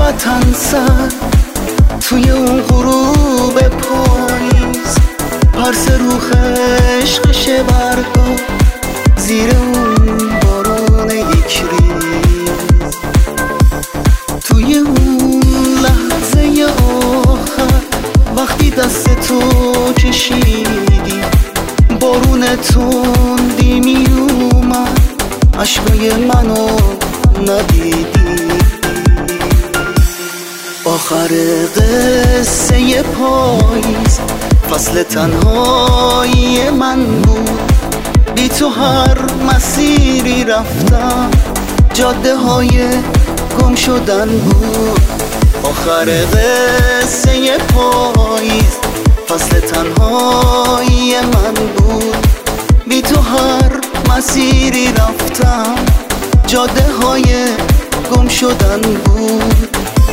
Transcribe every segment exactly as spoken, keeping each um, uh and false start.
وطن سر توی اون غروب پاییز، پرس رو خشخش برگا زیر اون بارون یک ریز. توی اون لحظه آخر وقتی دست تو کشیدی، بارون تندی می اومد، عشقای منو ندیدی. آخر قصه پاییز فصل تنهایی من بود، بی تو هر مسیری رفتم جاده های گم شدن بود. آخر قصه پاییز فصل تنهایی من بود، بی تو هر مسیری رفتم جاده های گم شدن بود.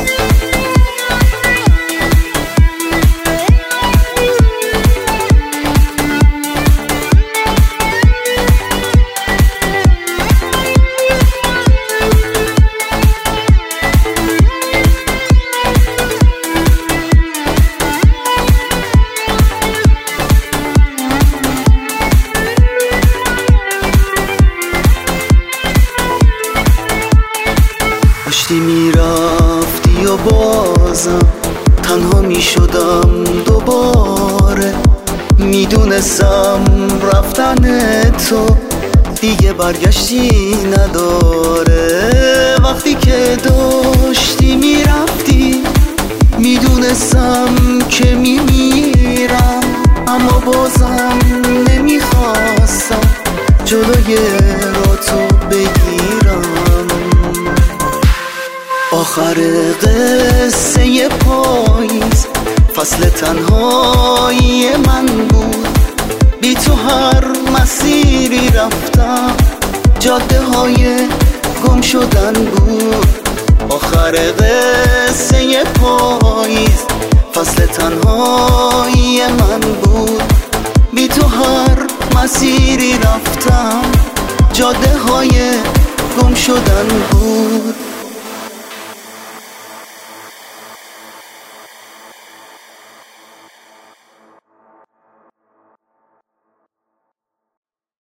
داشتی میرفتی و بازم تنها میشدم دوباره، میدونستم رفتن تو دیگه برگشتی نداره. وقتی که داشتی میرفتی میدونستم که میمیرم، اما بازم نمیخواستم جلوی را تو بگیرم. آخر قصه پاییز فصل تنهایی من بود، بی تو هر مسیری رفتم جاده های گم شدن بود. آخر قصه پاییز فصل تنهایی من بود، بی تو هر مسیری رفتم جاده های گم شدن بود.